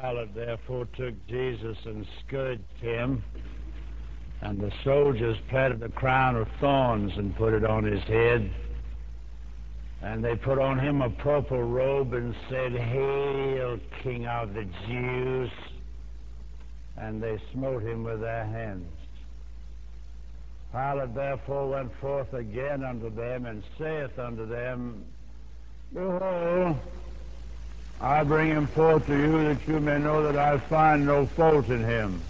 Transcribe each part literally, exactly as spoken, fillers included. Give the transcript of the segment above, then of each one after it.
Pilate therefore took Jesus and scourged him, and the soldiers planted a crown of thorns and put it on his head. And they put on him a purple robe and said, "Hail, King of the Jews!" And they smote him with their hands. Pilate therefore went forth again unto them, and saith unto them, "Behold, I bring him forth to you, that you may know that I find no fault in him."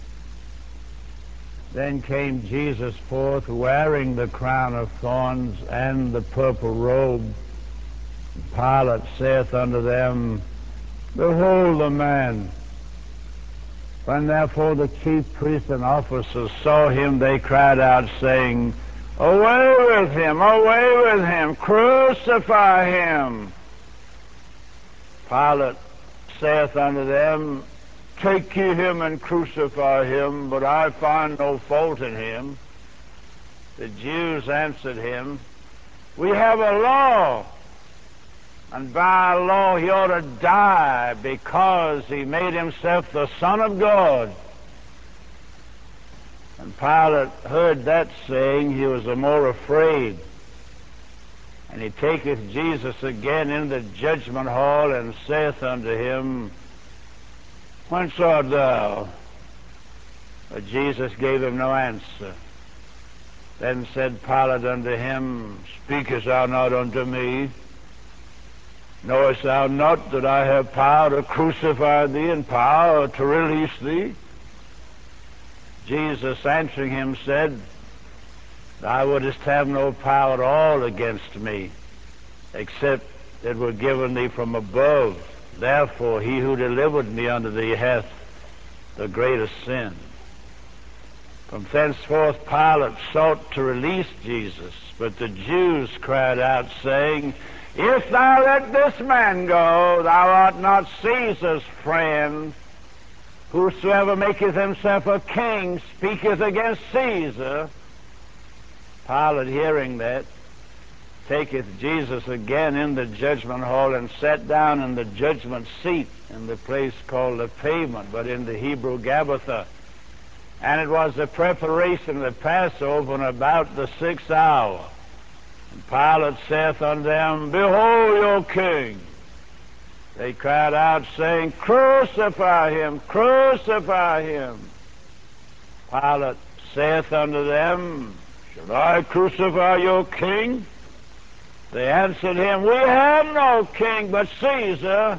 Then came Jesus forth, wearing the crown of thorns and the purple robe. Pilate saith unto them, "Behold the man." When therefore the chief priests and officers saw him, they cried out, saying, "Away with him! Away with him! Crucify him!" Pilate saith unto them, "Take ye him and crucify him, but I find no fault in him." The Jews answered him, "We have a law, and by law he ought to die, because he made himself the Son of God." And Pilate heard that saying, he was the more afraid. And he taketh Jesus again in the judgment hall, and saith unto him, "Whence art thou?" But Jesus gave him no answer. Then said Pilate unto him, "Speakest thou not unto me? Knowest thou not that I have power to crucify thee, and power to release thee?" Jesus answering him said, "Thou wouldest have no power at all against me, except it were given thee from above. Therefore he who delivered me unto thee hath the greatest sin." From thenceforth Pilate sought to release Jesus, but the Jews cried out, saying, "If thou let this man go, thou art not Caesar's friend. Whosoever maketh himself a king speaketh against Caesar." Pilate, hearing that, taketh Jesus again in the judgment hall, and sat down in the judgment seat in the place called the Pavement, but in the Hebrew Gabbatha. And it was the preparation of the Passover, and about the sixth hour. And Pilate saith unto them, "Behold your king." They cried out, saying, "Crucify him! Crucify him!" Pilate saith unto them, "Should I crucify your king?" They answered him, "We have no king but Caesar."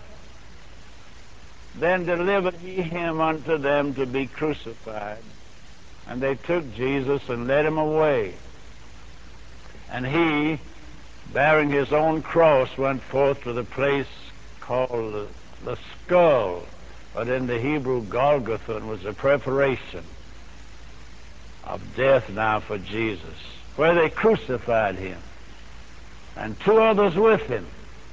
Then delivered he him unto them to be crucified. And they took Jesus and led him away. And he, bearing his own cross, went forth to the place called the, the Skull, but in the Hebrew Golgotha, and was a preparation of death now for Jesus, where they crucified him, and two others with him,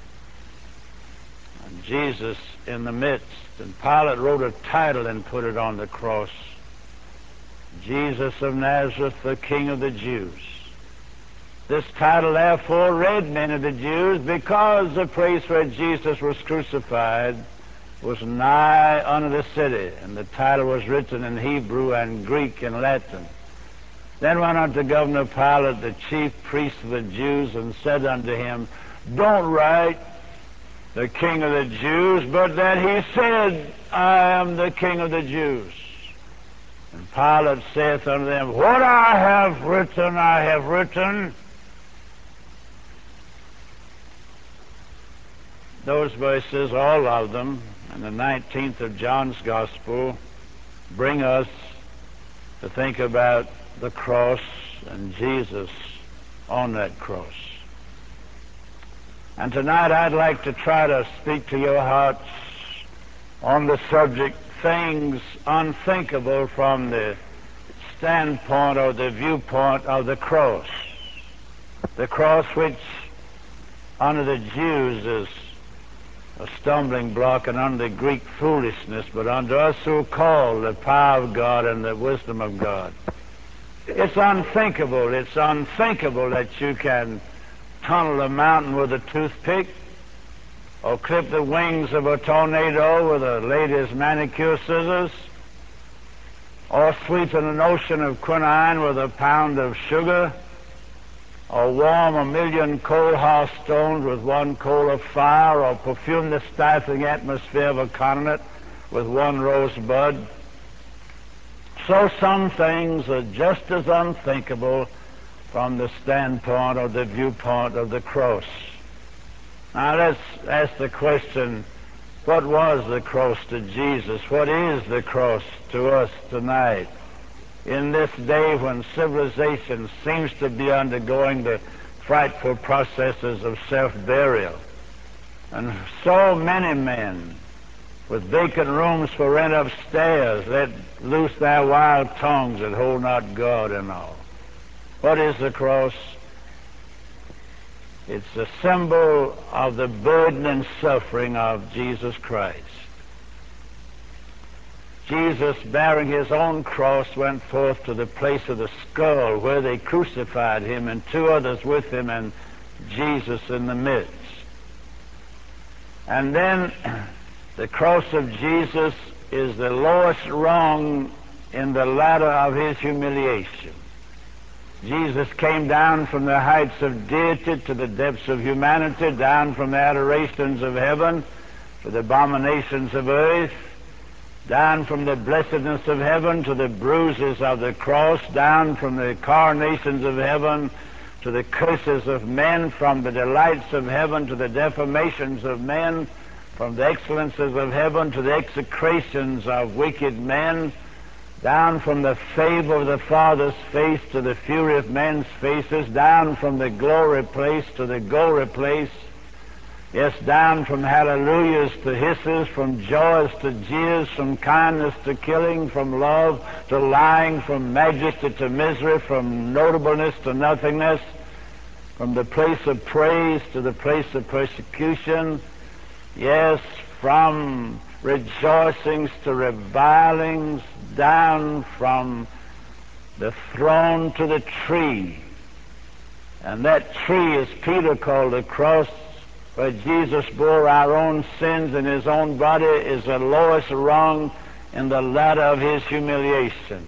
and Jesus in the midst. And Pilate wrote a title and put it on the cross: "Jesus of Nazareth, the King of the Jews." This title therefore read many of the Jews, because the place where Jesus was crucified was nigh unto the city, and the title was written in Hebrew and Greek and Latin. Then went unto Governor Pilate the chief priest of the Jews, and said unto him, "Don't write the King of the Jews, but that he said, I am the King of the Jews." And Pilate saith unto them, "What I have written, I have written." Those verses, all of them, in the nineteenth of John's Gospel, bring us to think about the cross and Jesus on that cross. And tonight I'd like to try to speak to your hearts on the subject, things unthinkable from the standpoint or the viewpoint of the cross. The cross, which unto the Jews is a stumbling block, and unto the Greek foolishness, but unto us who are called the power of God and the wisdom of God. It's unthinkable. It's unthinkable that you can tunnel a mountain with a toothpick. or clip the wings of a tornado with the latest manicure scissors, or sweeten an ocean of quinine with a pound of sugar, or warm a million coal hearth stones with one coal of fire, or perfume the stifling atmosphere of a continent with one rosebud. So some things are just as unthinkable from the standpoint or the viewpoint of the cross. Now let's ask the question, what was the cross to Jesus? What is the cross to us tonight? In this day when civilization seems to be undergoing the frightful processes of self-burial, and so many men with vacant rooms for rent upstairs let loose their wild tongues that hold not God in all. What is the cross? It's a symbol of the burden and suffering of Jesus Christ. Jesus, bearing his own cross, went forth to the place of the skull where they crucified him, and two others with him, and Jesus in the midst. And then the cross of Jesus is the lowest rung in the ladder of his humiliation. Jesus came down from the heights of deity to the depths of humanity, down from the adorations of heaven to the abominations of earth, down from the blessedness of heaven to the bruises of the cross, down from the coronations of heaven to the curses of men, from the delights of heaven to the defamations of men, from the excellences of heaven to the execrations of wicked men, down from the favor of the Father's face to the fury of men's faces, down from the glory place to the gory place, yes, down from hallelujahs to hisses, from joys to jeers, from kindness to killing, from love to lying, from majesty to misery, from notableness to nothingness, from the place of praise to the place of persecution, yes, from rejoicings to revilings, down from the throne to the tree. And that tree, as Peter called the cross, where Jesus bore our own sins in his own body, is the lowest rung in the ladder of his humiliation.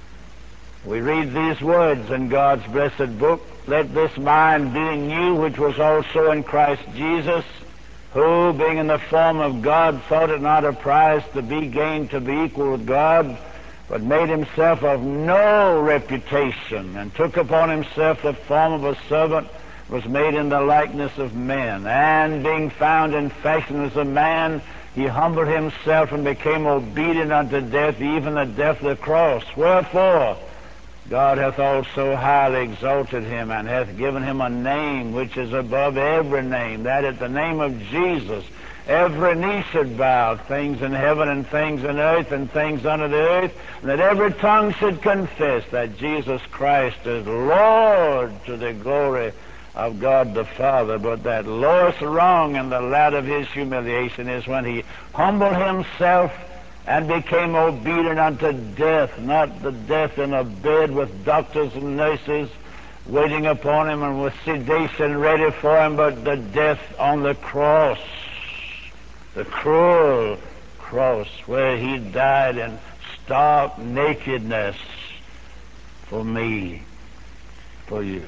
We read these words in God's blessed book, "Let this mind be in you, which was also in Christ Jesus, who, being in the form of God, thought it not a prize to be gained to be equal with God, but made himself of no reputation, and took upon himself the form of a servant, was made in the likeness of men. And being found in fashion as a man, he humbled himself and became obedient unto death, even the death of the cross. Wherefore God hath also highly exalted him, and hath given him a name which is above every name, that at the name of Jesus every knee should bow, things in heaven and things in earth and things under the earth, and that every tongue should confess that Jesus Christ is Lord, to the glory of God the Father." But that lowest rung in the ladder of his humiliation is when he humbled himself and became obedient unto death, not the death in a bed with doctors and nurses waiting upon him and with sedation ready for him, but the death on the cross, the cruel cross, where he died in stark nakedness for me, for you.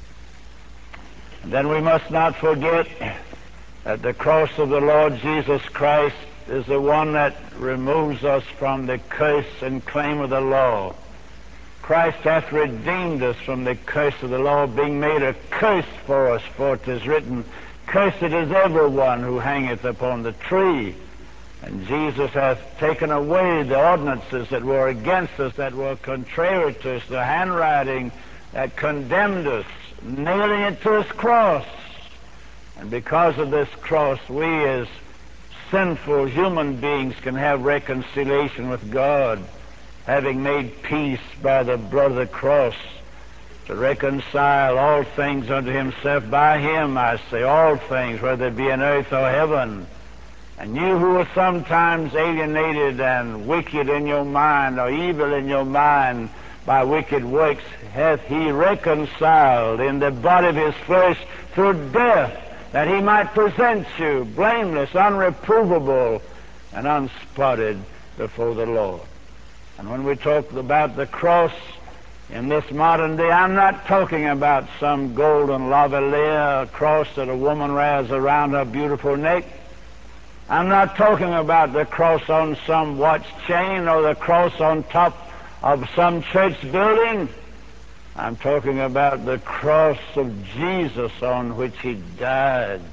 And then we must not forget that the cross of the Lord Jesus Christ is the one that removes us from the curse and claim of the law. Christ hath redeemed us from the curse of the law, being made a curse for us, for it is written, "Cursed is every one who hangeth upon the tree." And Jesus hath taken away the ordinances that were against us, that were contrary to us, the handwriting that condemned us, nailing it to his cross. And because of this cross, we as sinful human beings can have reconciliation with God, having made peace by the blood of the cross, to reconcile all things unto himself. By him, I say, all things, whether it be in earth or heaven. And you who were sometimes alienated and wicked in your mind, or evil in your mind by wicked works, hath he reconciled in the body of his flesh through death, that he might present you blameless, unreprovable, and unspotted before the Lord. And when we talk about the cross in this modern day, I'm not talking about some golden lavalier cross that a woman wears around her beautiful neck. I'm not talking about the cross on some watch chain or the cross on top of some church building. I'm talking about the cross of Jesus on which he died.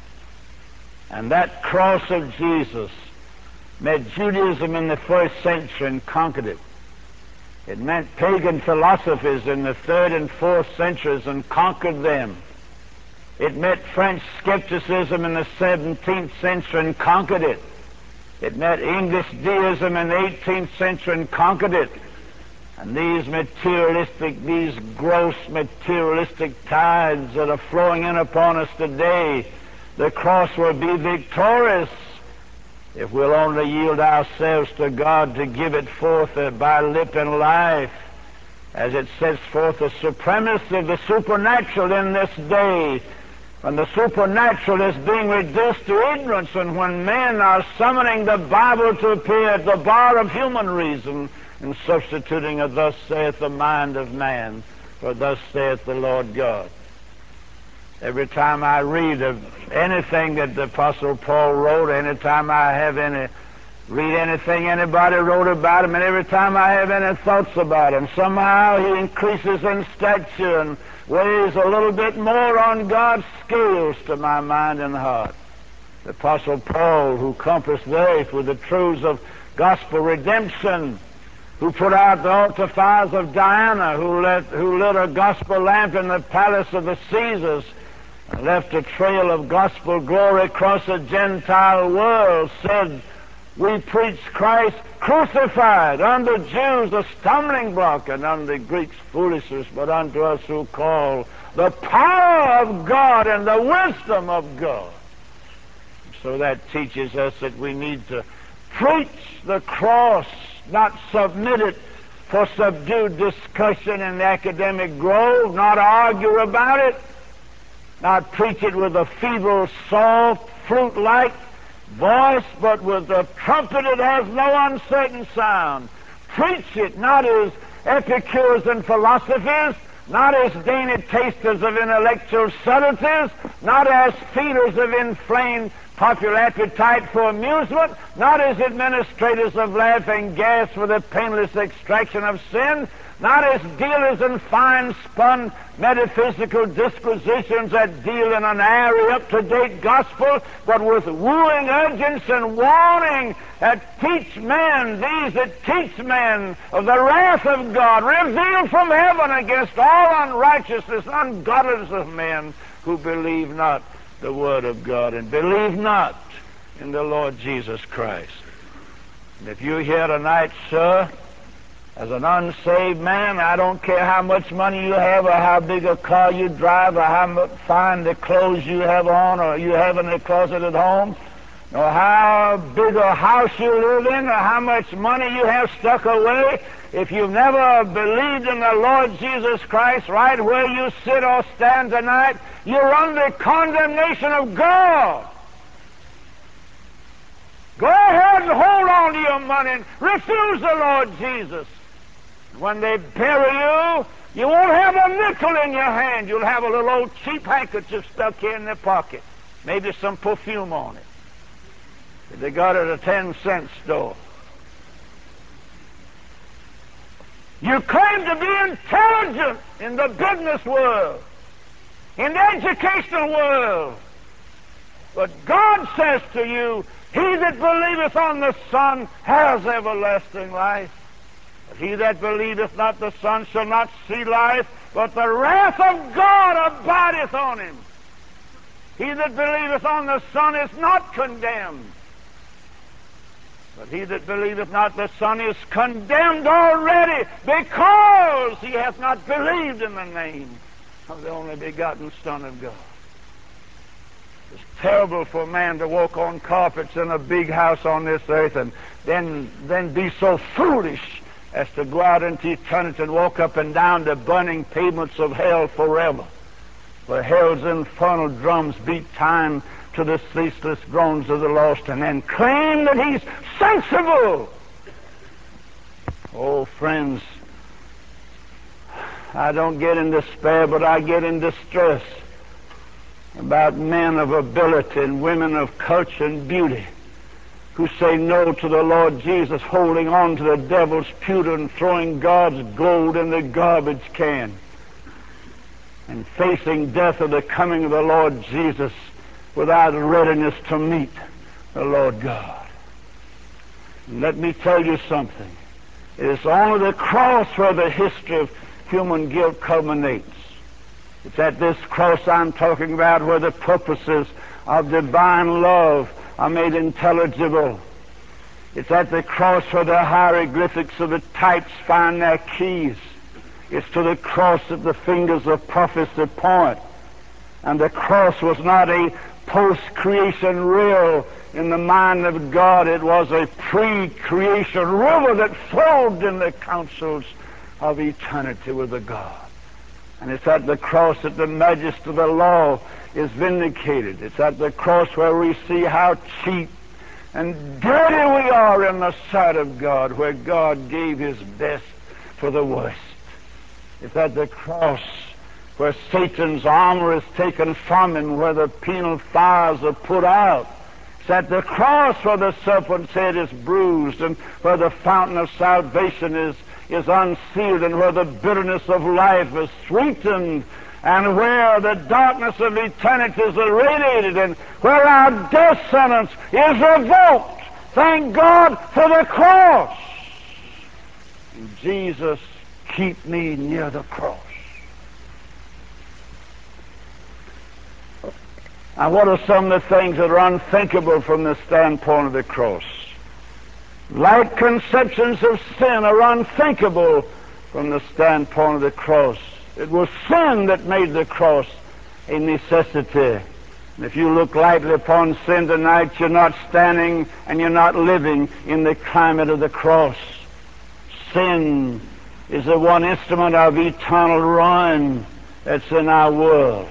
And that cross of Jesus met Judaism in the first century and conquered it. It meant pagan philosophies in the third and fourth centuries and conquered them. It met French skepticism in the seventeenth century and conquered it. It met English deism in the eighteenth century and conquered it. And these materialistic, these gross materialistic tides that are flowing in upon us today, the cross will be victorious if we'll only yield ourselves to God to give it forth by lip and life, as it sets forth the supremacy of the supernatural in this day, when the supernatural is being reduced to ignorance, and when men are summoning the Bible to appear at the bar of human reason and substituting a thus saith the mind of man for thus saith the Lord God. Every time I read of anything that the Apostle Paul wrote, any time I have any, read anything anybody wrote about him, and every time I have any thoughts about him, somehow he increases in stature and weighs a little bit more on God's scales to my mind and heart. The Apostle Paul, who compassed the earth with the truths of gospel redemption, who put out the altar fires of Diana, who lit, who lit a gospel lamp in the palace of the Caesars, and left a trail of gospel glory across the Gentile world, said, we preach Christ crucified, unto Jews a stumbling block, and unto Greeks foolishness, but unto us who call the power of God and the wisdom of God. So that teaches us that we need to preach the cross, not submit it for subdued discussion in the academic grove, not argue about it, not preach it with a feeble, soft, flute-like voice, but with a trumpet that has no uncertain sound. Preach it not as epicures and philosophers, not as dainty tasters of intellectual subtleties, not as feeders of inflamed popular appetite for amusement, not as administrators of laughing gas for the painless extraction of sin, not as dealers in fine-spun metaphysical disquisitions that deal in an airy, up-to-date gospel, but with wooing urgency and warning that teach men, these that teach men of the wrath of God, revealed from heaven against all unrighteousness and ungodliness of men who believe not the Word of God and believe not in the Lord Jesus Christ. And if you're here tonight, sir, as an unsaved man, I don't care how much money you have or how big a car you drive or how much fine the clothes you have on or you have in the closet at home, or how big a house you live in or how much money you have stuck away, if you've never believed in the Lord Jesus Christ right where you sit or stand tonight, you're under condemnation of God. Go ahead and hold on to your money and refuse the Lord Jesus. When they bury you, you won't have a nickel in your hand. You'll have a little old cheap handkerchief stuck here in their pocket. Maybe some perfume on it. They got it at a ten cent store. You claim to be intelligent in the business world, in the educational world. But God says to you, he that believeth on the Son has everlasting life. But he that believeth not the Son shall not see life, but the wrath of God abideth on him. He that believeth on the Son is not condemned, but he that believeth not the Son is condemned already, because he hath not believed in the name of the only begotten Son of God. It's terrible for a man to walk on carpets in a big house on this earth and then, then be so foolish as to go out into eternity and walk up and down the burning pavements of hell forever. where hell's infernal drums beat time to the ceaseless groans of the lost, and then claim that he's sensible. Oh, friends, I don't get in despair, but I get in distress about men of ability and women of culture and beauty who say no to the Lord Jesus, holding on to the devil's pewter and throwing God's gold in the garbage can, and facing death of the coming of the Lord Jesus without readiness to meet the Lord God. And let me tell you something. It is only the cross where the history of human guilt culminates. It's at this cross I'm talking about where the purposes of divine love are made intelligible. It's at the cross where the hieroglyphics of the types find their keys. It's to the cross that the fingers of prophecy point. And the cross was not a post-creation rill in the mind of God. It was a pre-creation river that flowed in the councils of eternity with the God. And it's at the cross that the majesty of the law is vindicated. It's at the cross where we see how cheap and dirty we are in the sight of God, where God gave his best for the worst. It's at the cross where Satan's armor is taken from him, where the penal fires are put out. It's at the cross where the serpent's head is bruised, and where the fountain of salvation is is unsealed, and where the bitterness of life is sweetened, and where the darkness of eternity is irradiated, and where our death sentence is revoked. Thank God for the cross. And Jesus, keep me near the cross. Now, what are some of the things that are unthinkable from the standpoint of the cross? Light conceptions of sin are unthinkable from the standpoint of the cross. It was sin that made the cross a necessity. And if you look lightly upon sin tonight, you're not standing and you're not living in the climate of the cross. Sin is the one instrument of eternal ruin that's in our world.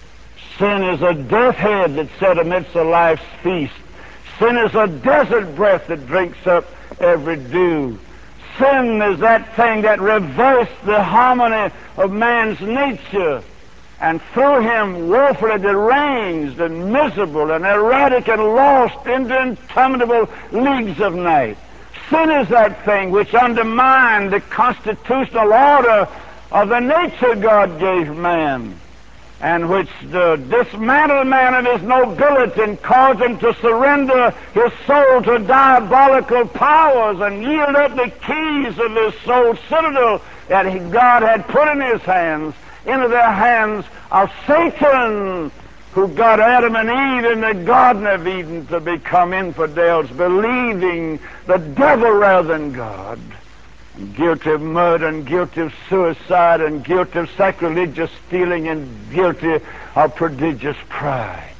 Sin is a death head that's set amidst a life's feast. Sin is a desert breath that drinks up every dew. Sin is that thing that reversed the harmony of man's nature, and threw him woefully deranged and miserable and erratic and lost into interminable leagues of night. Sin is that thing which undermined the constitutional order of the nature God gave man, and which uh, dismantled man of his nobility and caused him to surrender his soul to diabolical powers and yield up the keys of his soul citadel that he, God had put in his hands into the hands of Satan, who got Adam and Eve in the Garden of Eden to become infidels, believing the devil rather than God, and guilty of murder, and guilty of suicide, and guilty of sacrilegious stealing, and guilty of prodigious pride.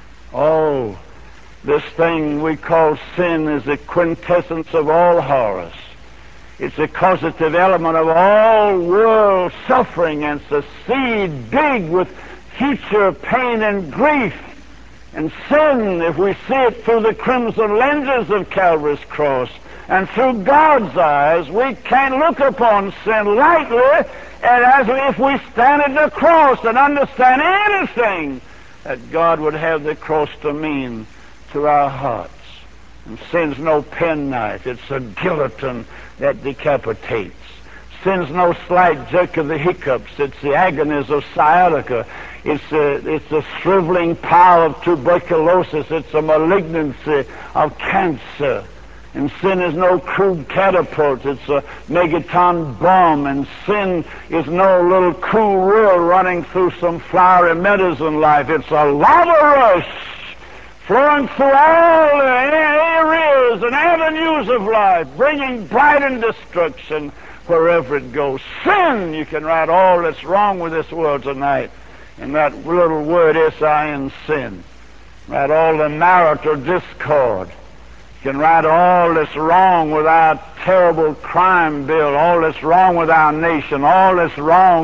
Oh, this thing we call sin is the quintessence of all horrors. It's a causative element of all world suffering, and it's a seed big with future pain and grief. And sin, if we see it through the crimson lenses of Calvary's cross, and through God's eyes, we can't look upon sin lightly, and as if we stand at the cross and understand anything that God would have the cross to mean to our hearts. And sin's no penknife, it's a guillotine that decapitates. Sin's no slight jerk of the hiccups, it's the agonies of sciatica. It's a, it's the shriveling power of tuberculosis, it's a malignancy of cancer. And sin is no crude catapult, it's a megaton bomb. And sin is no little cool rill running through some flowery meadows in life. It's a lava rush flowing through all the areas and avenues of life, bringing blight and destruction wherever it goes. Sin, you can write all that's wrong with this world tonight in that little word S I N, sin. Write all the marital discord. You can write all that's wrong with our terrible crime bill, all that's wrong with our nation, all that's wrong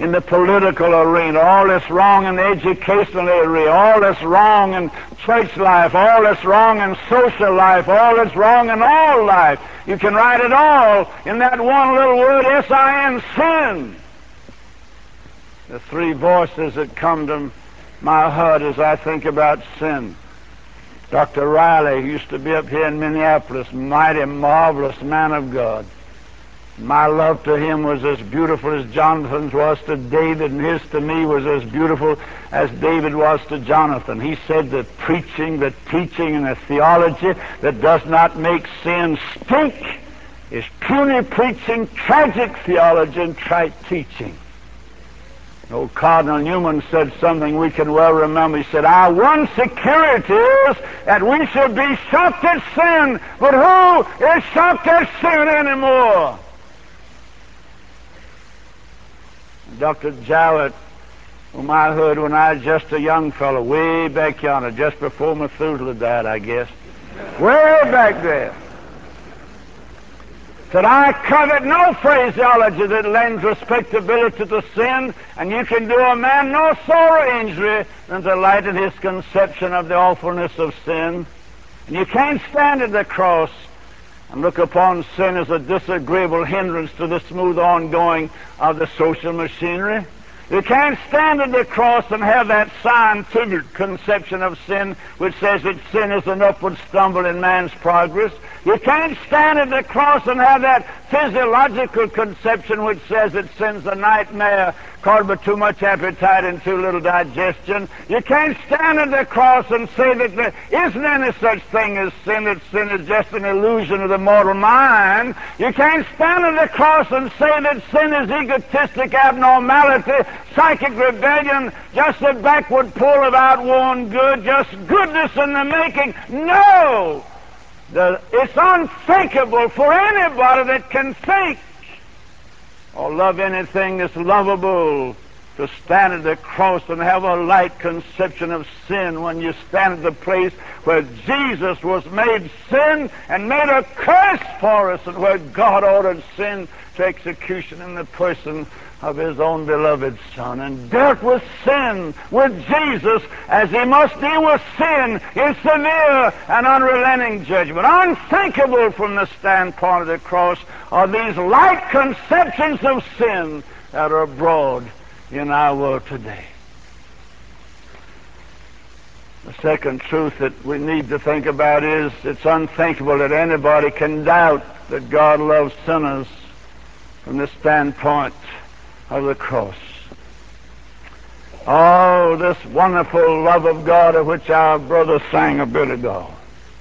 in the political arena, all that's wrong in the educational area, all that's wrong in church life, all that's wrong in social life, all that's wrong in all life. You can write it all in that one little word, S I N, sin. The three voices that come to my heart as I think about sin. Doctor Riley used to be up here in Minneapolis, mighty, marvelous man of God. My love to him was as beautiful as Jonathan's was to David, and his to me was as beautiful as David was to Jonathan. He said the preaching, the teaching, and the theology that does not make sin stink is puny preaching, tragic theology, and trite teaching. Old Cardinal Newman said something we can well remember. He said, our one security is that we shall be shocked at sin, but who is shocked at sin anymore? Doctor Jowett, whom I heard when I was just a young fellow, way back yonder, just before Methuselah died, I guess, way back there, said, I covet no phraseology that lends respectability to sin, and you can do a man no sorer injury than to lighten his conception of the awfulness of sin. And you can't stand at the cross and look upon sin as a disagreeable hindrance to the smooth ongoing of the social machinery. You can't stand at the cross and have that scientific conception of sin which says that sin is an upward stumble in man's progress. You can't stand at the cross and have that physiological conception which says that sin's a nightmare caused by too much appetite and too little digestion. You can't stand at the cross and say that there isn't any such thing as sin, that sin is just an illusion of the mortal mind. You can't stand at the cross and say that sin is egotistic abnormality, psychic rebellion, just a backward pull of outworn good, just goodness in the making. No! The, it's unthinkable for anybody that can think or love anything that's lovable to stand at the cross and have a light conception of sin when you stand at the place where Jesus was made sin and made a curse for us, and where God ordered sin to execution in the person of His own beloved Son, and dealt with sin with Jesus as He must deal with sin in severe and unrelenting judgment. Unthinkable from the standpoint of the cross are these light conceptions of sin that are abroad in our world today. The second truth that we need to think about is it's unthinkable that anybody can doubt that God loves sinners from the standpoint of the cross. Oh, this wonderful love of God of which our brother sang a bit ago.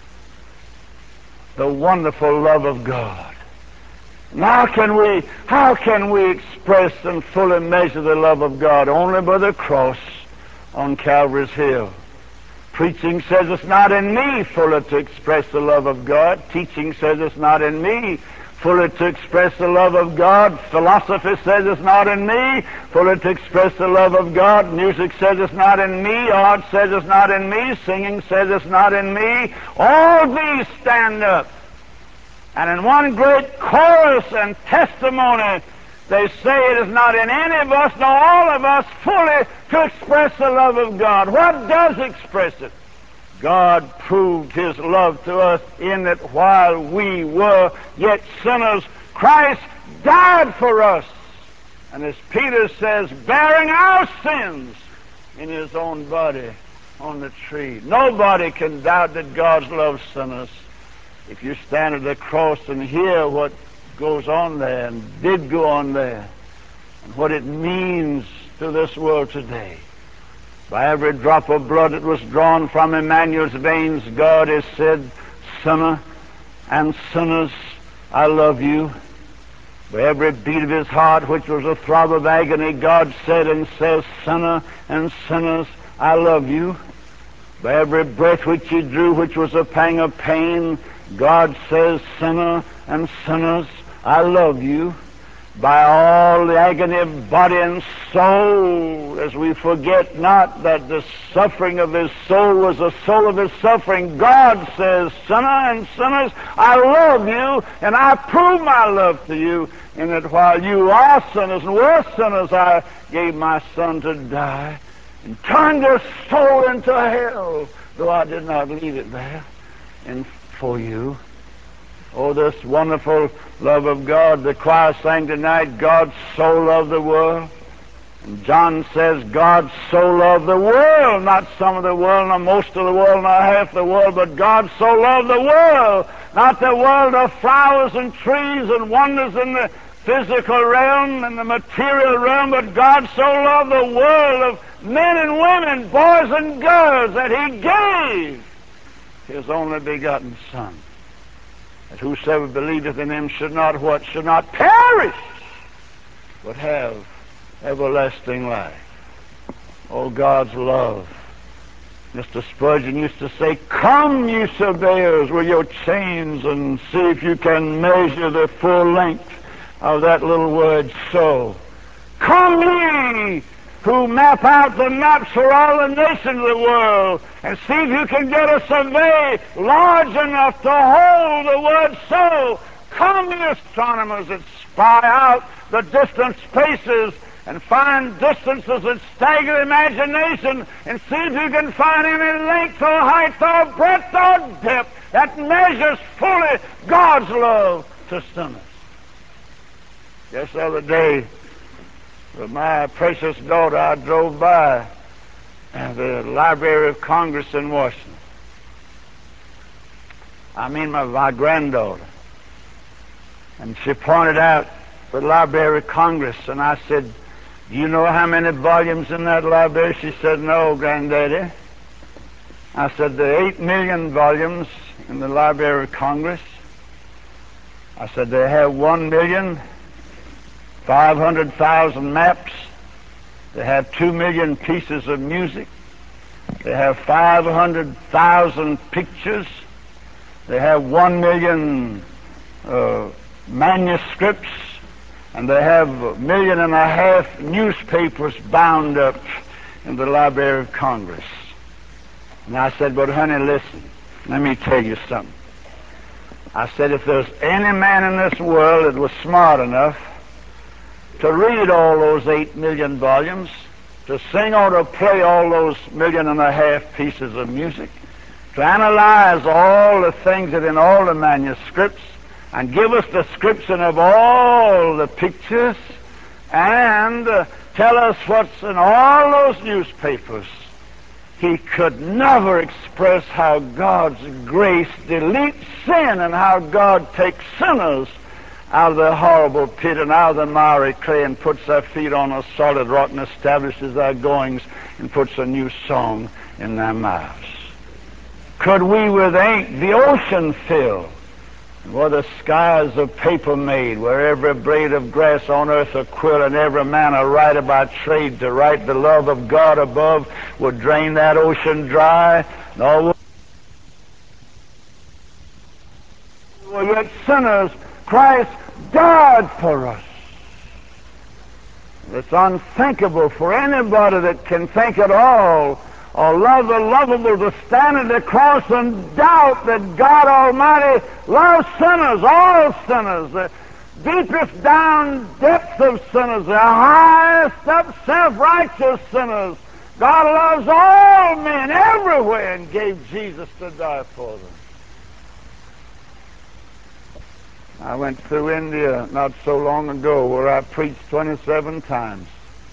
The wonderful love of God. And how can we, how can we express and fully measure the love of God? Only by the cross on Calvary's hill. Preaching says it's not in me fully to express the love of God. Teaching says it's not in me fully to express the love of God. Philosophy says it's not in me fully to express the love of God. Music says it's not in me. Art says it's not in me. Singing says it's not in me. All these stand up, and in one great chorus and testimony, they say it is not in any of us, nor all of us, fully to express the love of God. What does express it? God proved His love to us in that while we were yet sinners, Christ died for us. And as Peter says, bearing our sins in His own body on the tree. Nobody can doubt that God loves sinners. If you stand at the cross and hear what goes on there and did go on there, and what it means to this world today. By every drop of blood that was drawn from Emmanuel's veins, God has said, sinner and sinners, I love you. By every beat of His heart, which was a throb of agony, God said and says, sinner and sinners, I love you. By every breath which He drew, which was a pang of pain, God says, sinner and sinners, I love you. By all the agony of body and soul, as we forget not that the suffering of His soul was the soul of His suffering, God says, sinner and sinners, I love you, and I prove my love to you in that while you are sinners and were sinners, I gave my Son to die and turned your soul into hell, though I did not leave it there, and for you. Oh, this wonderful love of God. The choir sang tonight, God so loved the world. And John says, God so loved the world, not some of the world, not most of the world, not half the world, but God so loved the world, not the world of flowers and trees and wonders in the physical realm and the material realm, but God so loved the world of men and women, boys and girls, that He gave His only begotten Son, that whosoever believeth in Him should not what? Should not perish, but have everlasting life. Oh, God's love. Mister Spurgeon used to say, come, ye surveyors, with your chains, and see if you can measure the full length of that little word, so. Come, ye who map out the maps for all the nations of the world, and see if you can get a survey large enough to hold the word so. Come, ye astronomers that spy out the distant spaces and find distances that stagger imagination, and see if you can find any length or height or breadth or depth that measures fully God's love to sinners. Just the other day, with my precious daughter, I drove by the Library of Congress in Washington. I mean my, my granddaughter. And she pointed out the Library of Congress, and I said, do you know how many volumes in that library? She said, no, Granddaddy. I said, there are eight million volumes in the Library of Congress. I said, they have one million, five hundred thousand maps. They have two million pieces of music. They have five hundred thousand pictures. They have one million uh, manuscripts. And they have a million and a half newspapers bound up in the Library of Congress. And I said, but honey, listen, let me tell you something. I said, if there's any man in this world that was smart enough to read all those eight million volumes, to sing or to play all those million and a half pieces of music, to analyze all the things that in all the manuscripts, and give us description of all the pictures, and uh, tell us what's in all those newspapers, he could never express how God's grace deletes sin and how God takes sinners out of the horrible pit and out of the miry clay and puts their feet on a solid rock and establishes their goings and puts a new song in their mouths. Could we with ink the ocean fill, where the skies of paper made, where every blade of grass on earth a quill, and every man a writer by trade to write the love of God above, would drain that ocean dry? No. Well, yet sinners, Christ died for us. It's unthinkable for anybody that can think at all or love the lovable to stand at the cross and doubt that God Almighty loves sinners, all sinners, the deepest down depths of sinners, the highest up self-righteous sinners. God loves all men everywhere and gave Jesus to die for them. I went through India not so long ago where I preached twenty-seven times.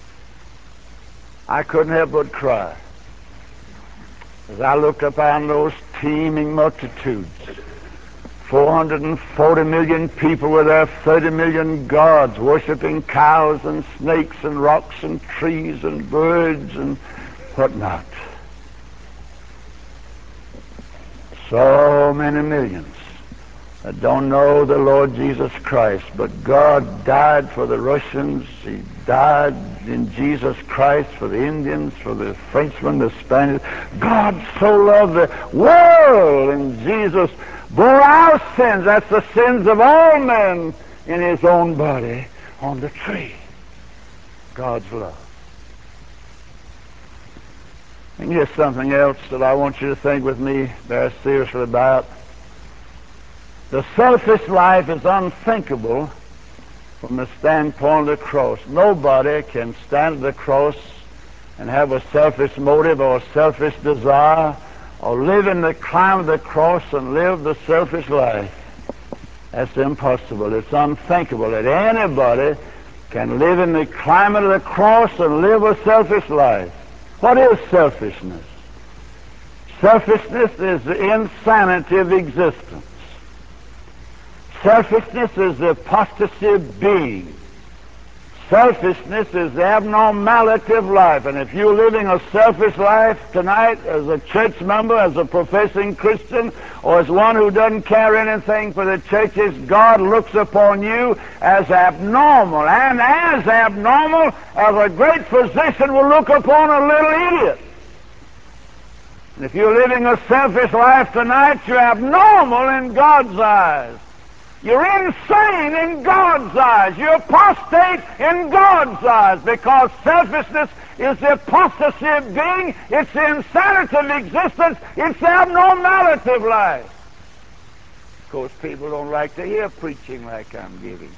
I couldn't help but cry as I looked upon those teeming multitudes, four hundred forty million people with their thirty million gods, worshiping cows and snakes and rocks and trees and birds and whatnot. So many millions that don't know the Lord Jesus Christ, but God died for the Russians. He died in Jesus Christ for the Indians, for the Frenchmen, the Spaniards. God so loved the world, and Jesus bore our sins, that's the sins of all men, in His own body on the tree. God's love. And here's something else that I want you to think with me very seriously about. The selfish life is unthinkable from the standpoint of the cross. Nobody can stand at the cross and have a selfish motive or a selfish desire, or live in the climb of the cross and live the selfish life. That's impossible. It's unthinkable that anybody can live in the climate of the cross and live a selfish life. What is selfishness? Selfishness is the insanity of existence. Selfishness is the apostasy of being. Selfishness is the abnormality of life. And if you're living a selfish life tonight as a church member, as a professing Christian, or as one who doesn't care anything for the churches, God looks upon you as abnormal, and as abnormal as a great physician will look upon a little idiot. And if you're living a selfish life tonight, you're abnormal in God's eyes. You're insane in God's eyes. You're apostate in God's eyes, because selfishness is the apostasy of being. It's the insanity of existence. It's the abnormality of life. Of course, people don't like to hear preaching like I'm giving.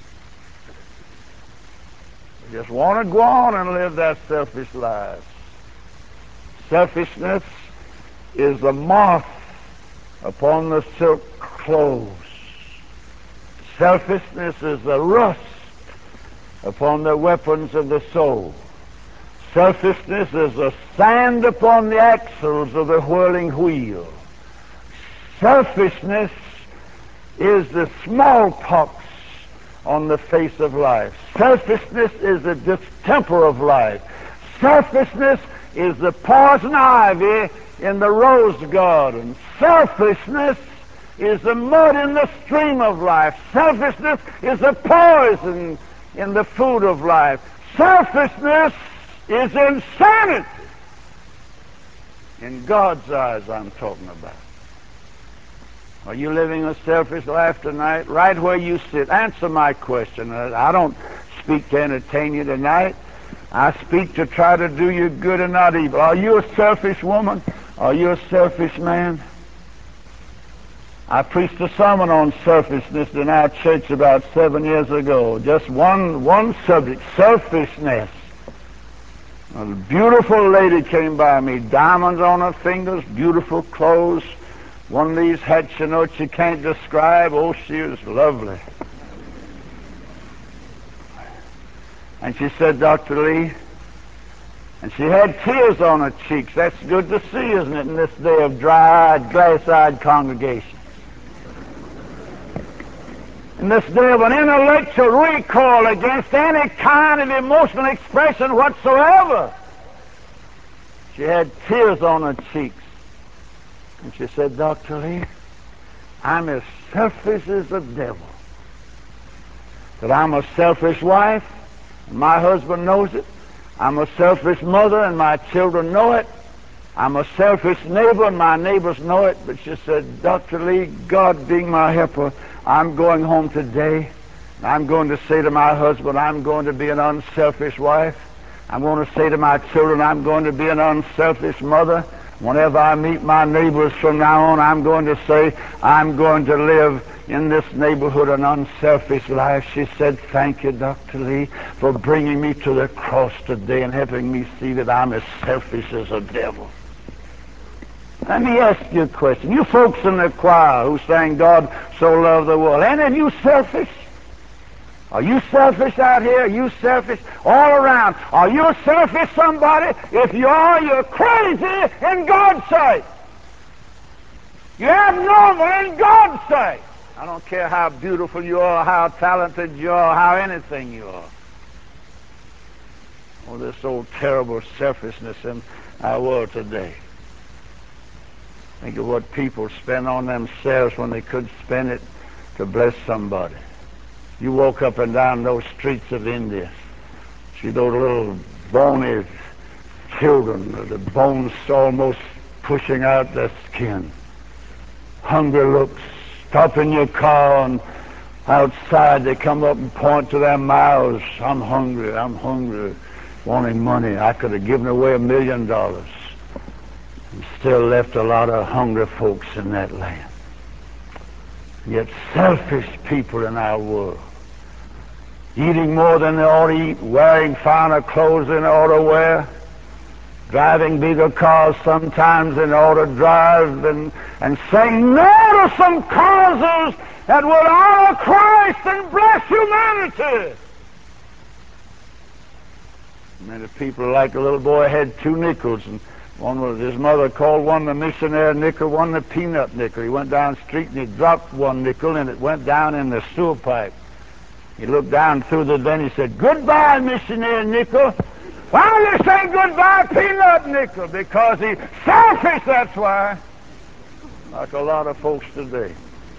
They just want to go on and live their selfish lives. Selfishness is the moth upon the silk clothes. Selfishness is the rust upon the weapons of the soul. Selfishness is the sand upon the axles of the whirling wheel. Selfishness is the smallpox on the face of life. Selfishness is the distemper of life. Selfishness is the poison ivy in the rose garden. Selfishness is the mud in the stream of life. Selfishness is the poison in the food of life. Selfishness is insanity. In God's eyes, I'm talking about. Are you living a selfish life tonight? Right where you sit. Answer my question. I don't speak to entertain you tonight. I speak to try to do you good and not evil. Are you a selfish woman? Are you a selfish man? I preached a sermon on selfishness in our church about seven years ago. Just one one subject, selfishness. A beautiful lady came by me, diamonds on her fingers, beautiful clothes, one of these hats, you know, she can't describe. Oh, she was lovely. And she said, Doctor Lee, and she had tears on her cheeks. That's good to see, isn't it, in this day of dry-eyed, glass-eyed congregation? In this day of an intellectual recoil against any kind of emotional expression whatsoever. She had tears on her cheeks. And she said, Doctor Lee, I'm as selfish as the devil. That I'm a selfish wife, and my husband knows it. I'm a selfish mother, and my children know it. I'm a selfish neighbor, and my neighbors know it. But she said, Doctor Lee, God being my helper, I'm going home today. I'm going to say to my husband, I'm going to be an unselfish wife. I'm going to say to my children, I'm going to be an unselfish mother. Whenever I meet my neighbors from now on, I'm going to say, I'm going to live in this neighborhood an unselfish life. She said, thank you, Doctor Lee, for bringing me to the cross today and helping me see that I'm as selfish as a devil. Let me ask you a question. You folks in the choir who sang God So Loved the World, any of you selfish? Are you selfish out here? Are you selfish all around? Are you selfish, somebody? If you are, you're crazy in God's sight. You're abnormal in God's sight. I don't care how beautiful you are, how talented you are, how anything you are. Oh, this old terrible selfishness in our world today. Think of what people spend on themselves when they could spend it to bless somebody. You walk up and down those streets of India, see those little bony children, the bones almost pushing out their skin. Hungry looks. Stop in your car and outside they come up and point to their mouths. I'm hungry, I'm hungry, wanting money. I could have given away a million dollars and still left a lot of hungry folks in that land. Yet selfish people in our world. eating more than they ought to eat, wearing finer clothes than they ought to wear, driving bigger cars sometimes than they ought to drive, and, and saying no to some causes that would honor Christ and bless humanity. Many people, like a little boy, had two nickels, and one was, his mother called one the missionary nickel, one the peanut nickel. He went down the street and he dropped one nickel, and it went down in the sewer pipe. He looked down through the bin. He said, "Goodbye, missionary nickel." "Why you say goodbye, peanut nickel?" "Because he's selfish, that's why." Like a lot of folks today.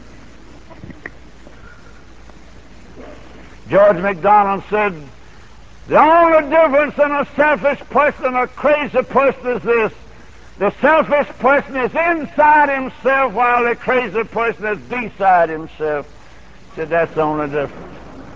George MacDonald said, "The only difference in a selfish person and a crazy person is this: the selfish person is inside himself, while the crazy person is beside himself." He said, "That's the only difference."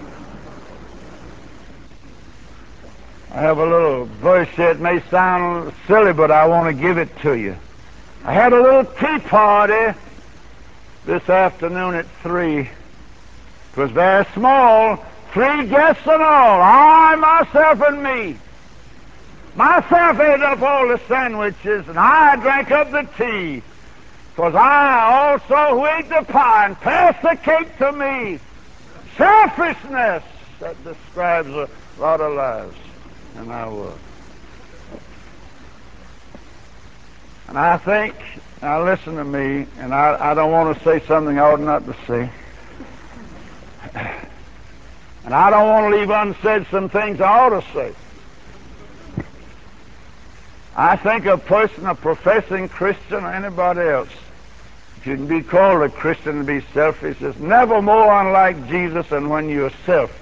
I have a little verse here. It may sound silly, but I want to give it to you. I had a little tea party this afternoon at three. It was very small, three guests and all, I, myself, and me. Myself ate up all the sandwiches, and I drank up the tea. 'Twas I also who ate the pie and passed the cake to me. Selfishness, that describes a lot of lives. And I was. And I think, now listen to me, and I, I don't want to say something I ought not to say. And I don't want to leave unsaid some things I ought to say. I think a person, a professing Christian or anybody else, if you can be called a Christian and be selfish, is never more unlike Jesus than when you're selfish.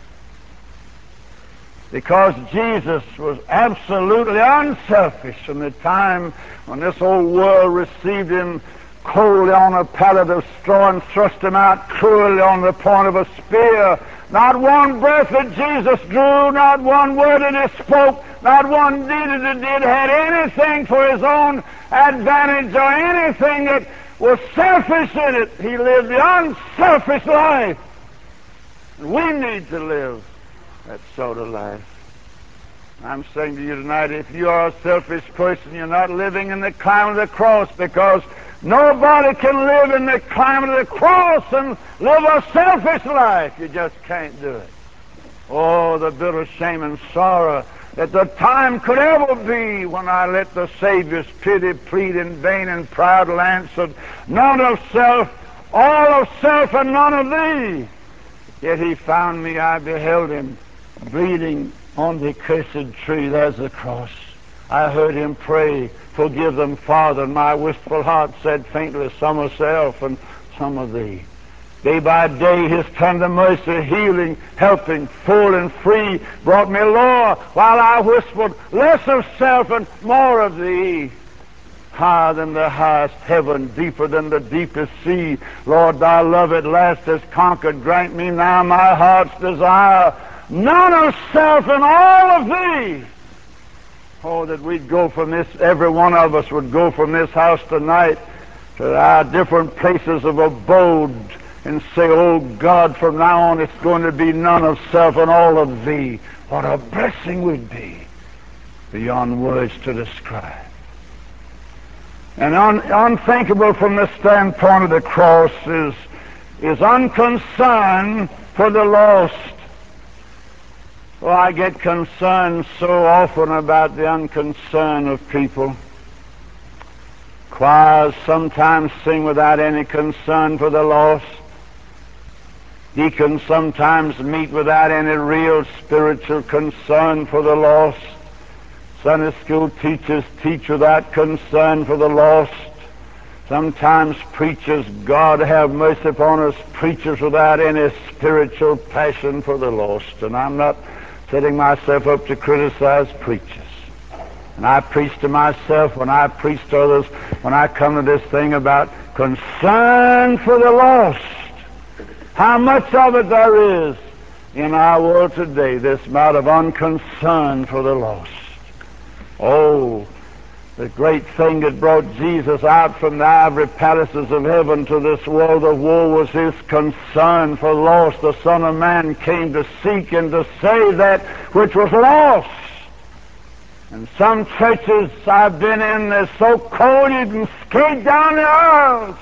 Because Jesus was absolutely unselfish from the time when this old world received him coldly on a pallet of straw and thrust him out cruelly on the point of a spear. Not one breath that Jesus drew, not one word that he spoke, not one deed that he did had anything for his own advantage or anything that was selfish in it. He lived the unselfish life. We need to live that sort of life. I'm saying to you tonight, if you are a selfish person, you're not living in the climate of the cross, because nobody can live in the climate of the cross and live a selfish life. You just can't do it. Oh, the bitter shame and sorrow that the time could ever be when I let the Savior's pity plead in vain and proudly answered, "None of self, all of self, and none of thee." Yet he found me, I beheld him, bleeding on the accursed tree. There's the cross. I heard him pray, "Forgive them, Father." And my wistful heart said faintly, "Some of self and some of thee." Day by day his tender mercy, healing, helping, full and free, brought me lower, while I whispered, "Less of self and more of thee." Higher than the highest heaven, deeper than the deepest sea, Lord, thy love at last has conquered. Grant me now my heart's desire, none of self and all of thee. Oh, that we'd go from this, every one of us would go from this house tonight to our different places of abode and say, "Oh God, from now on it's going to be none of self and all of thee." What a blessing we'd be, beyond words to describe. And un, unthinkable from the standpoint of the cross is, is unconcern for the lost. Well, I get concerned so often about the unconcern of people. Choirs sometimes sing without any concern for the lost. Deacons sometimes meet without any real spiritual concern for the lost. Sunday school teachers teach without concern for the lost. Sometimes preachers, God have mercy upon us, preachers without any spiritual passion for the lost. And I'm not setting myself up to criticize preachers. And I preach to myself, when I preach to others, when I come to this thing about concern for the lost, how much of it there is in our world today, this amount of unconcern for the lost. Oh, The great thing that brought Jesus out from the ivory palaces of heaven to this world of woe was his concern for lost. The Son of Man came to seek and to save that which was lost. And some churches I've been in, they're so cold you can skate down the aisles.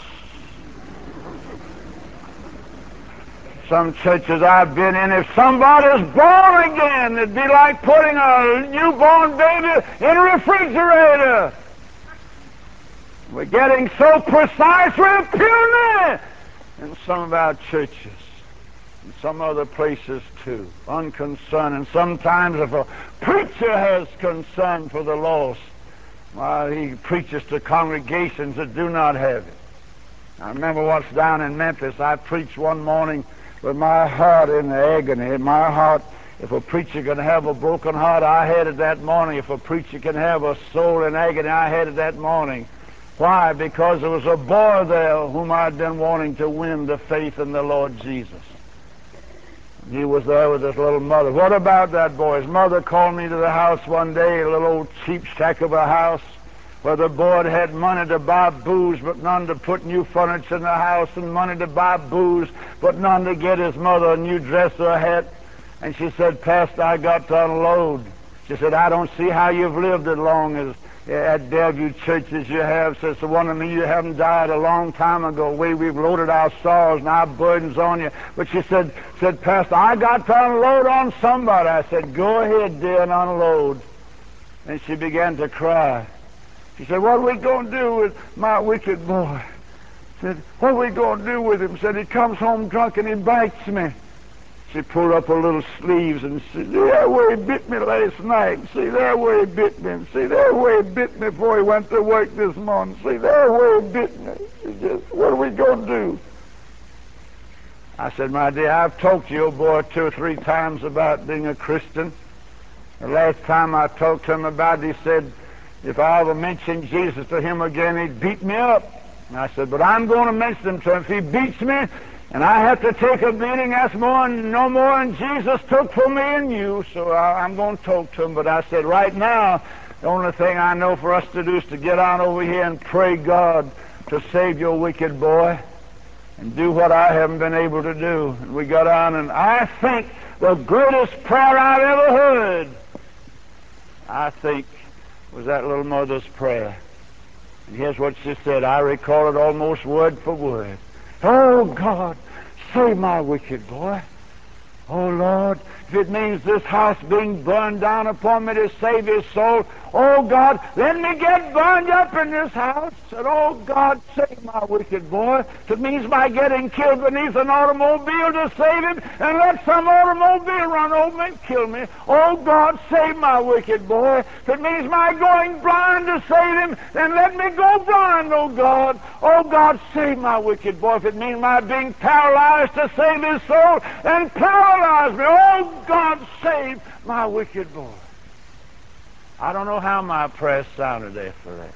Some churches I've been in, if somebody's born again, it'd be like putting a newborn baby in a refrigerator. We're getting so precise with puny in some of our churches, and some other places too, unconcerned. And sometimes if a preacher has concern for the lost, well, he preaches to congregations that do not have it. I remember once down in Memphis, I preached one morning with my heart in agony. My heart, if a preacher can have a broken heart, I had it that morning. If a preacher can have a soul in agony, I had it that morning. Why? Because there was a boy there whom I'd been wanting to win to faith in the Lord Jesus. He was there with his little mother. What about that boy? His mother called me to the house one day, a little old cheap shack of a house, where the boy had money to buy booze, but none to put new furniture in the house, and money to buy booze, but none to get his mother a new dress or a hat. And she said, Pastor, I got to unload. She said, I don't see how you've lived as long as at Bellevue Church as you have. Says, the one of me, you haven't died a long time ago. We, we've loaded our sorrows and our burdens on you. But she said, said, Pastor, I got to unload on somebody. I said, go ahead, dear, and unload. And she began to cry. She said, what are we going to do with my wicked boy? Said, what are we going to do with him? Said, he comes home drunk and he bites me. She pulled up her little sleeves and said, see that way he bit me last night. See that way he bit me. And see that way he bit me before he went to work this morning. See that way he bit me. She just, what are we going to do? I said, my dear, I've talked to your boy two or three times about being a Christian. The last time I talked to him about it, he said, if I ever mentioned Jesus to him again, he'd beat me up. And I said, but I'm going to mention him to him. If he beats me and I have to take a beating, that's more, no more than Jesus took for me and you. So I, I'm going to talk to him. But I said, right now, the only thing I know for us to do is to get on over here and pray God to save your wicked boy and do what I haven't been able to do. And we got on, and I think the greatest prayer I've ever heard, I think, was that little mother's prayer. And here's what she said. I recall it almost word for word. Oh, God, save my wicked boy. Oh, Lord, if it means this house being burned down upon me to save his soul, oh, God, let me get burned up in this house. And, oh, God, save my wicked boy. If it means my getting killed beneath an automobile to save him, and let some automobile run over me and kill me, oh, God, save my wicked boy. If it means my going blind to save him, then let me go blind, oh, God. Oh, God, save my wicked boy. If it means my being paralyzed to save his soul, then paralyze me. Oh, God, save my wicked boy. I don't know how my prayer sounded after that.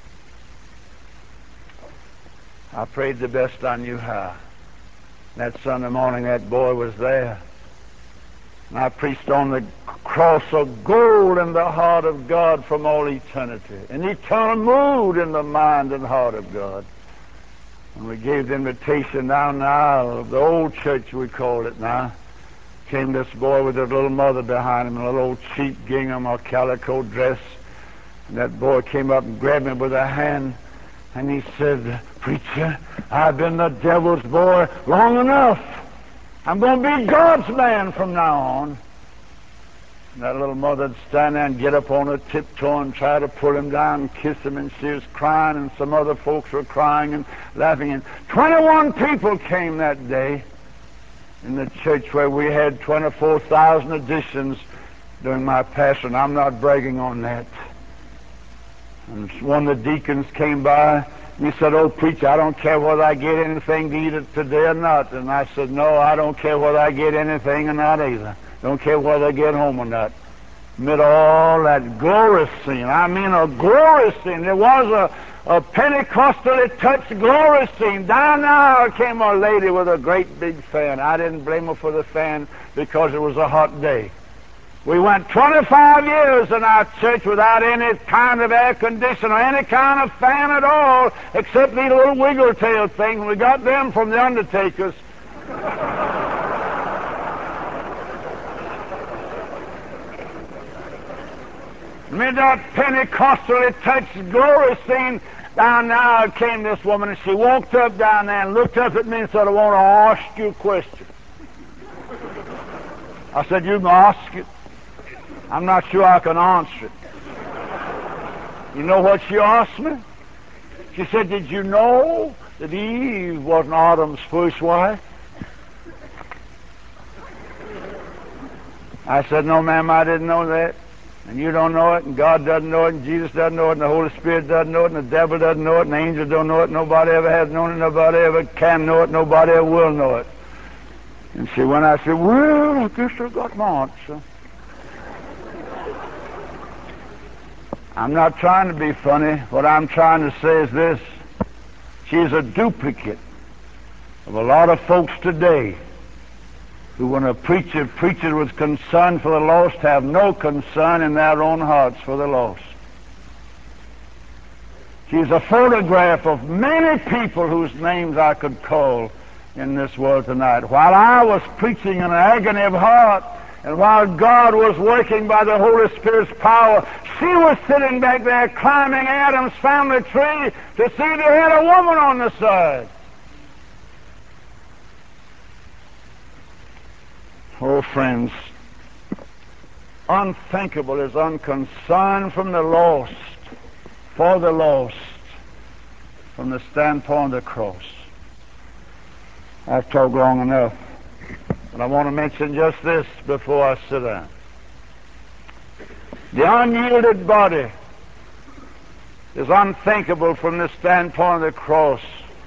I prayed the best I knew how. That Sunday morning, that boy was there. And I preached on the cross of gold in the heart of God from all eternity, an eternal mood in the mind and heart of God. And we gave the invitation down the aisle of the old church, we called it now. Came this boy with his little mother behind him in a little old cheap gingham or calico dress. And that boy came up and grabbed me with a hand, and he said, Preacher, I've been the devil's boy long enough. I'm going to be God's man from now on. And that little mother would stand there and get up on her tiptoe and try to pull him down and kiss him, and she was crying, and some other folks were crying and laughing. And twenty-one people came that day in the church where we had twenty-four thousand additions during my passion. I'm not bragging on that. And one of the deacons came by, and he said, oh, preacher, I don't care whether I get anything to eat today or not. And I said, no, I don't care whether I get anything or not either. Don't care whether I get home or not. Amid all that glorious scene, I mean a glorious scene. There was a, a Pentecostally touched glorious scene. Down there came a lady with a great big fan. I didn't blame her for the fan because it was a hot day. We went twenty-five years in our church without any kind of air conditioner, any kind of fan at all, except these little wiggle tail things. We got them from the undertakers. Mid that Pentecostally touched glory scene, down there came this woman, and she walked up down there and looked up at me and said, "I want to ask you a question." I said, "You can ask it. I'm not sure I can answer it." You know what she asked me? She said, "Did you know that Eve wasn't Adam's first wife?" I said, "No, ma'am, I didn't know that. And you don't know it, and God doesn't know it, and Jesus doesn't know it, and the Holy Spirit doesn't know it, and the devil doesn't know it, and the angels don't know it. Nobody ever has known it, nobody ever can know it, nobody ever will know it." And she went out and said, "Well, I guess I got my answer." I'm not trying to be funny. What I'm trying to say is this. She's a duplicate of a lot of folks today who, when a preacher preaches with concern for the lost, have no concern in their own hearts for the lost. She's a photograph of many people whose names I could call in this world tonight. While I was preaching in an agony of heart, and while God was working by the Holy Spirit's power, she was sitting back there climbing Adam's family tree to see if they had a woman on the side. Oh, friends, unthinkable is unconcern from the lost, for the lost, from the standpoint of the cross. I've talked long enough, but I want to mention just this before I sit down. The unyielded body is unthinkable from the standpoint of the cross.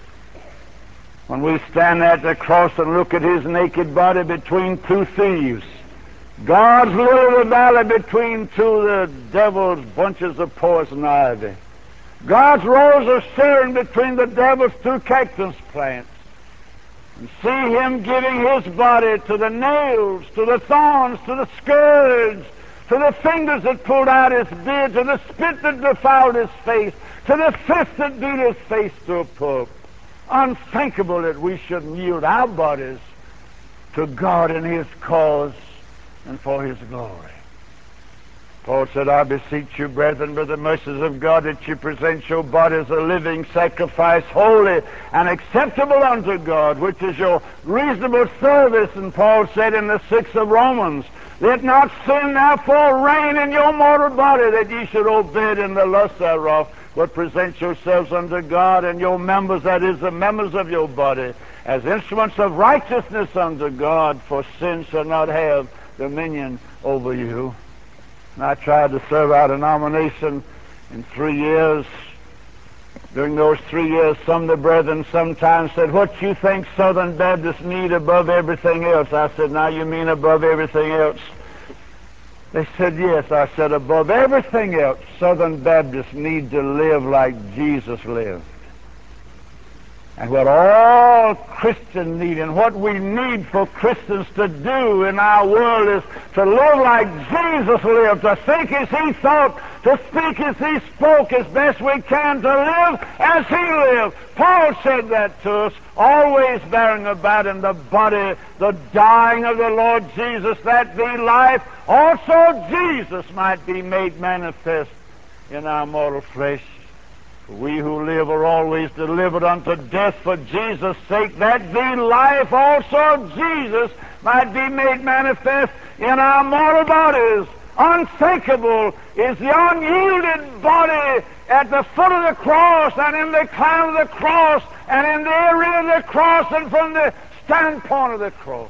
When we stand at the cross and look at his naked body between two thieves, God's lily valley between two of the devil's bunches of poison ivy, God's rose of Sharon between the devil's two cactus plants, and see him giving his body to the nails, to the thorns, to the scourge, to the fingers that pulled out his beard, to the spit that defiled his face, to the fist that beat his face to a pulp. Unthinkable that we should yield our bodies to God in his cause and for his glory. Paul said, "I beseech you, brethren, by the mercies of God, that you present your bodies a living sacrifice, holy and acceptable unto God, which is your reasonable service." And Paul said in the sixth of Romans, "Let not sin therefore reign in your mortal body, that ye should obey it in the lust thereof, but present yourselves unto God, and your members, that is, the members of your body, as instruments of righteousness unto God, for sin shall not have dominion over you." And I tried to serve our denomination in three years. During those three years, some of the brethren sometimes said, "What you think Southern Baptists need above everything else?" I said, "Now you mean above everything else?" They said, "Yes." I said, "Above everything else, Southern Baptists need to live like Jesus lived." And what all Christians need, and what we need for Christians to do in our world, is to live like Jesus lived, to think as he thought, to speak as he spoke, as best we can, to live as he lived. Paul said that to us, always bearing about in the body the dying of the Lord Jesus, that the life also Jesus might be made manifest in our mortal flesh. We who live are always delivered unto death for Jesus' sake, that the life also Jesus might be made manifest in our mortal bodies. Unthinkable is the unyielded body at the foot of the cross, and in the cloud of the cross, and in the area of the cross, and from the standpoint of the cross.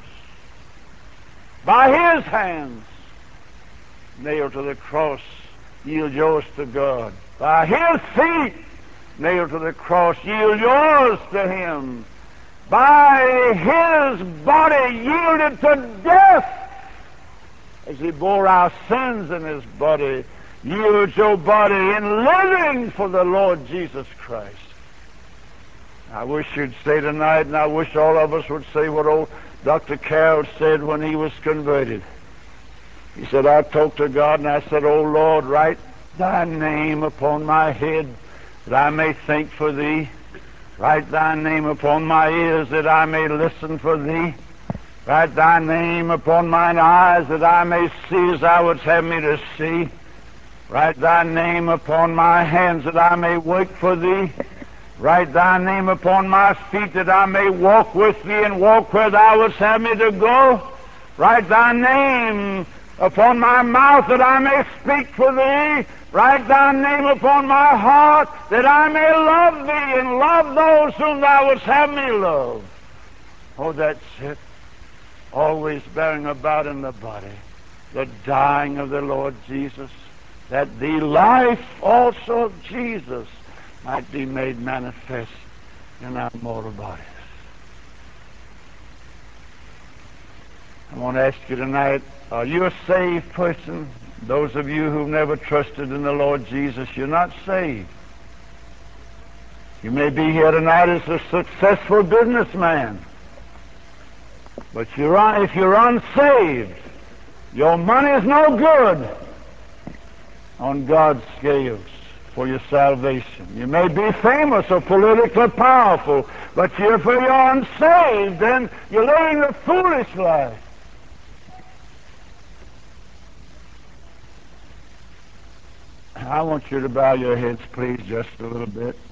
By his hands, nailed to the cross, yield yours to God. By his feet, nailed to the cross, yield yours to him. By his body, yielded to death, as he bore our sins in his body, yield your body in living for the Lord Jesus Christ. I wish you'd say tonight, and I wish all of us would say what old Doctor Carroll said when he was converted. He said, I talked to God and I said, O Lord, write thy name upon my head that I may think for thee. Write thy name upon my ears that I may listen for thee. Write thy name upon mine eyes that I may see as thou wouldst have me to see. Write thy name upon my hands that I may work for thee. Write thy name upon my feet that I may walk with thee and walk where thou wouldst have me to go. Write thy name upon my mouth that I may speak for thee. Write thy name upon my heart that I may love thee and love those whom thou wouldst have me love. Oh, that's it. Always bearing about in the body the dying of the Lord Jesus, that the life also of Jesus might be made manifest in our mortal bodies. I want to ask you tonight, are you a saved person? Those of you who've never trusted in the Lord Jesus, you're not saved. You may be here tonight as a successful businessman, but you're un- if you're unsaved, your money is no good on God's scales for your salvation. You may be famous or politically powerful, but if you're unsaved, then you're living a foolish life. I want you to bow your heads, please, just a little bit.